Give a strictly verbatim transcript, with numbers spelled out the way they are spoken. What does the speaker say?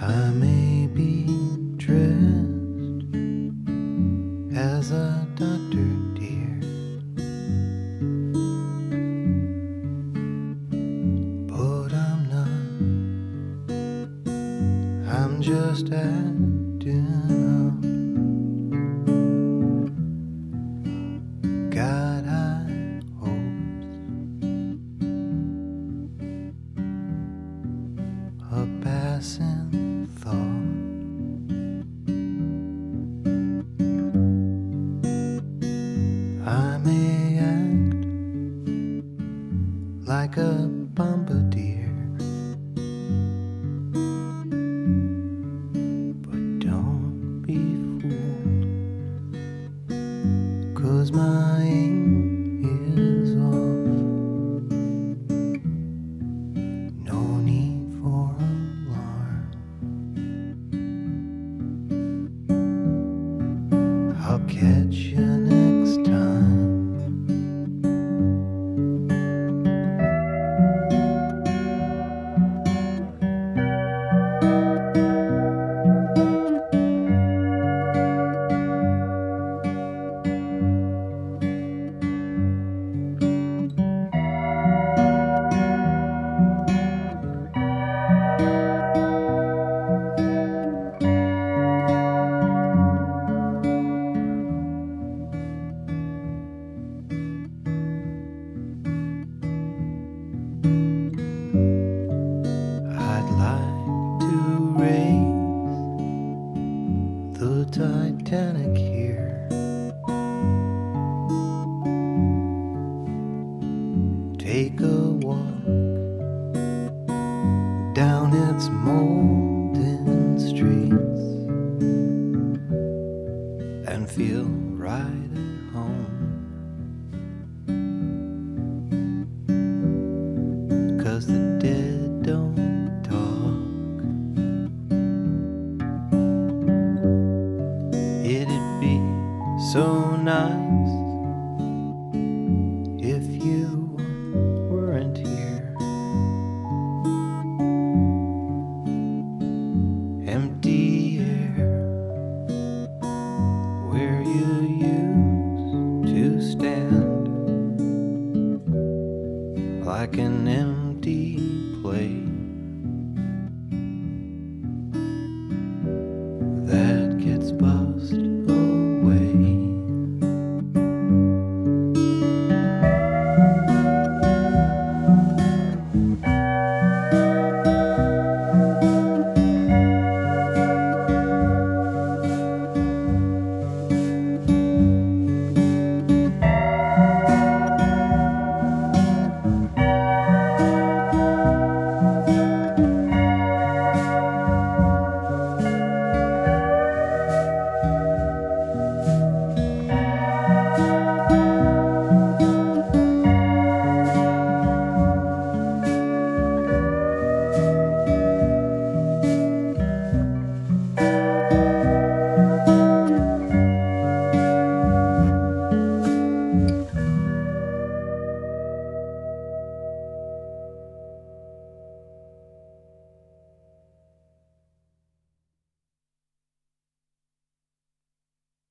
I may be dressed as a doctor, dear, but I'm not. I'm just acting out. God, I hope a passing thought. I may act like a bombardier, but don't be fooled, 'cause my aim is off. No need for alarm. I'll catch you next time. I'd like to raise the Titanic here, take a walk down its molten streets, and feel right at home, 'cause the dead don't talk. It'd be so nice